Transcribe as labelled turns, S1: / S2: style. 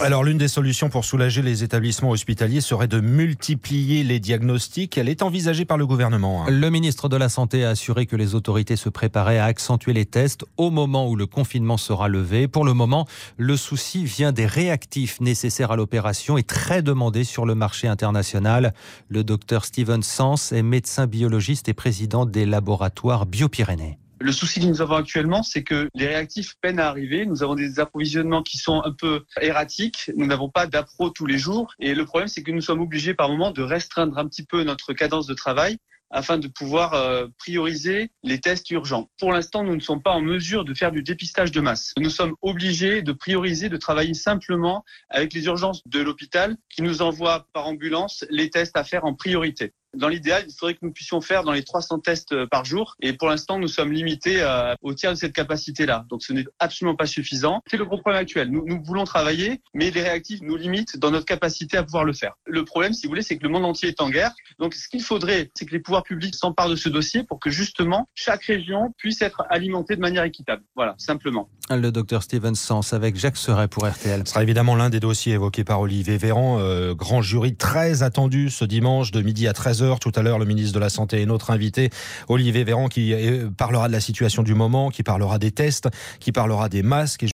S1: Alors l'une des solutions pour soulager les établissements hospitaliers serait de multiplier les diagnostics. Elle est envisagée par le gouvernement.
S2: Le ministre de la Santé a assuré que les autorités se préparaient à accentuer les tests au moment où le confinement sera levé. Pour le moment, le souci vient des réactifs nécessaires à l'opération et très demandés sur le marché international. Le docteur Steven Sens est médecin biologiste et président des laboratoires Bio-Pyrénées.
S3: Le souci que nous avons actuellement, c'est que les réactifs peinent à arriver. Nous avons des approvisionnements qui sont un peu erratiques. Nous n'avons pas d'appro tous les jours. Et le problème, c'est que nous sommes obligés par moment de restreindre un petit peu notre cadence de travail afin de pouvoir prioriser les tests urgents. Pour l'instant, nous ne sommes pas en mesure de faire du dépistage de masse. Nous sommes obligés de prioriser, de travailler simplement avec les urgences de l'hôpital qui nous envoient par ambulance les tests à faire en priorité. Dans l'idéal, il faudrait que nous puissions faire dans les 300 tests par jour. Et pour l'instant, nous sommes limités au tiers de cette capacité-là. Donc ce n'est absolument pas suffisant. C'est le gros problème actuel. Nous voulons travailler, mais les réactifs nous limitent dans notre capacité à pouvoir le faire. Le problème, si vous voulez, c'est que le monde entier est en guerre. Donc ce qu'il faudrait, c'est que les pouvoirs publics s'emparent de ce dossier pour que justement, chaque région puisse être alimentée de manière équitable. Voilà, simplement.
S2: Le docteur Steven Sens avec Jacques Serret pour RTL.
S1: Ce sera évidemment l'un des dossiers évoqués par Olivier Véran. Grand jury très attendu ce dimanche de midi à 13h. Tout à l'heure, le ministre de la Santé est notre invité, Olivier Véran, qui parlera de la situation du moment, qui parlera des tests, qui parlera des masques.